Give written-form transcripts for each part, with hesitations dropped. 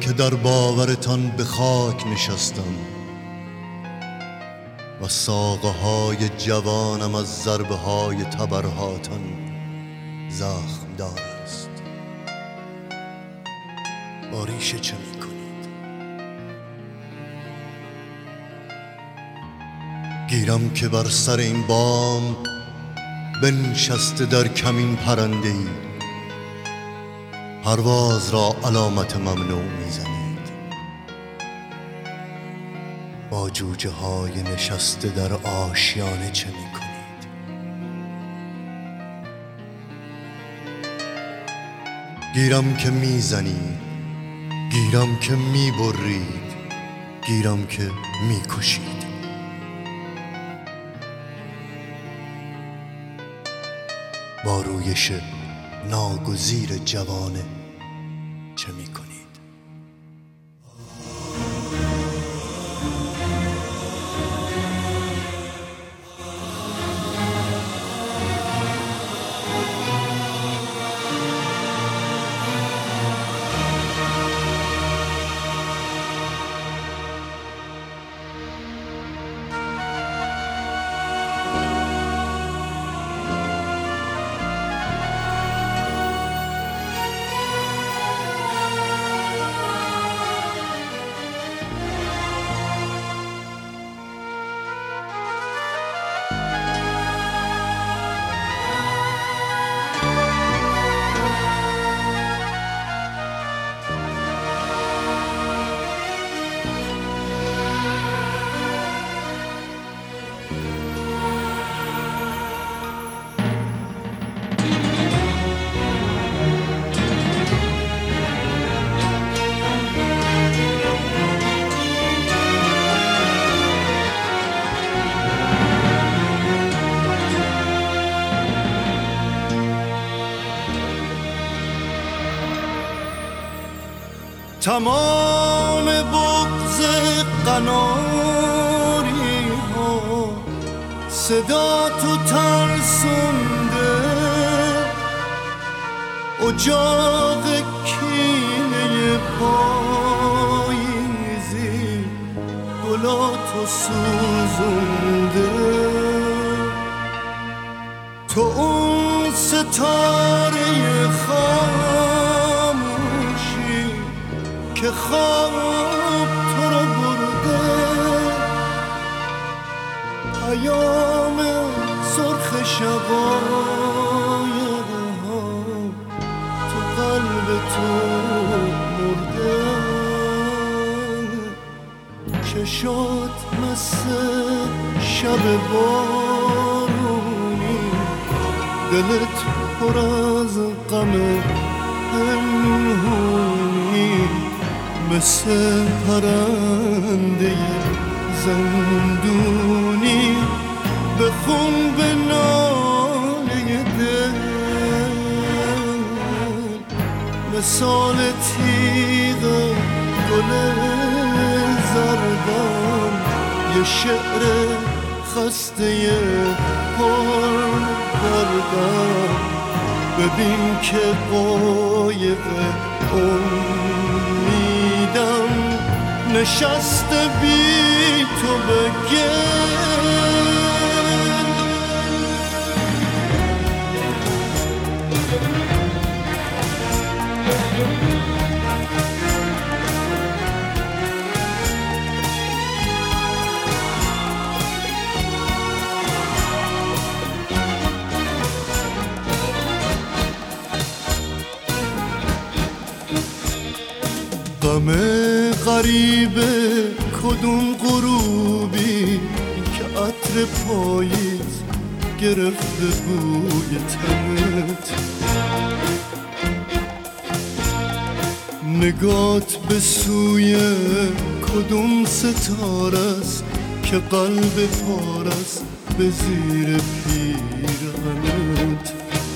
که در باورتان به خاک نشستم و ساقه های جوانم از ضربه های تبرهاتان زخم دار است. با ریشه چه می کنید؟ گیرم که بر سر این بام بنشسته در کمین پرنده ای پرواز را علامت ممنوع میزنید. با جوجه های نشسته در آشیانه چه می کنید؟ گیرم که میزنید، گیرم که میبرید، گیرم که میکشید. با رویش ناگزیر جوانه چه می کنید؟ تمام بغض قناری ها صدا تو ترسونده، اجاق کینه پاییزی گلاتو سوزونده. تو اون ستاره خاموشی که خواب تو رو برده، پیام سرخ شقایق ها تو قلب تو مرده. چشات مثل شب بارونی، دلت پر از غم پنهونی، مثل پرنده زندونی بخون به ناله دل. مثال تیغ گل زردم، یه شعر خسته پر دردم. ببین که قایق امیدم نشسته بی تو به گل. غم غریبه کدوم غروبی که عطر پاییز گرفته بوی تنت. نگات به سوی کدوم ستاره است که قلب پارست به زیر پیرهنت.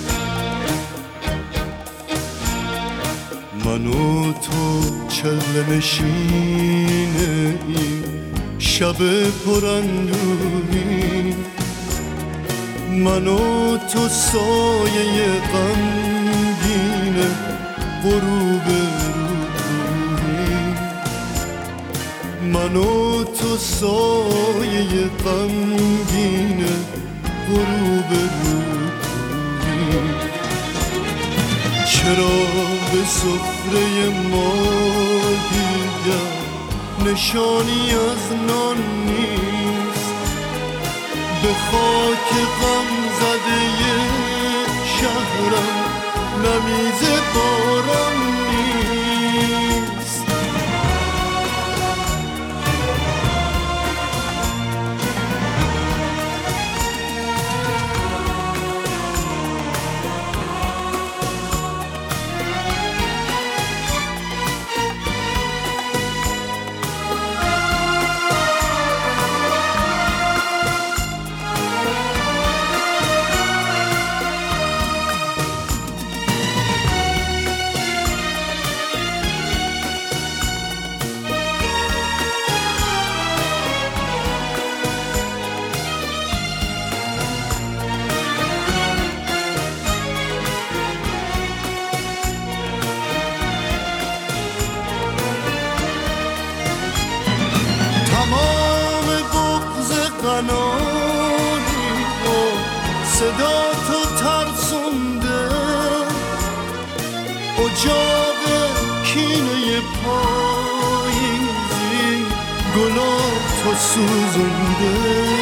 من و تو چله نشینه این شب پرندونی، من و تو سایه غمگین غروب روحی. من و تو سایه غمگین غروب روی، چرا به سفره ما دیگر نشانی از نان نیست؟ به خاک غم زده شهرم نمیز باران نیست. صدا تو ترسونده، اجاق کینه پاییزی گلا تو سوزونده.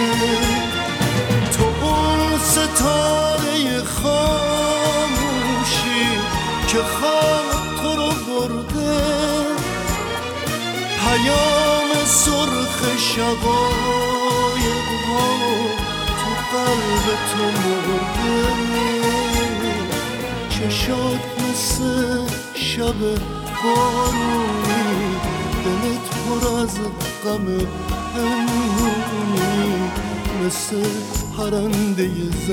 تو اون ستاره خاموشی که خواب تو رو برده، پیام سرخ شقایق ها قلب تو مرده. چشات مثل شب بارونی، دلت پر از غم پنهونی، مثل پرنده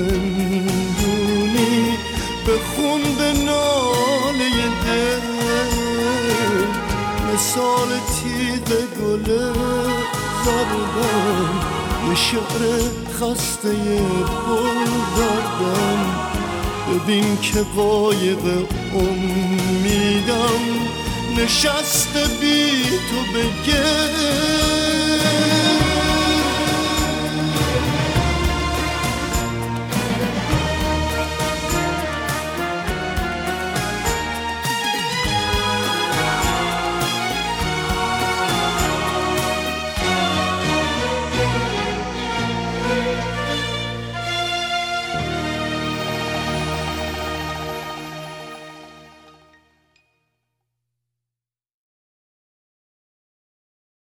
زندونی بخون به ناله دل، مثال تیغ گل زردم، یه شعر خسته پل دردم. ببین که قایق امیدم نشسته بی تو به گل،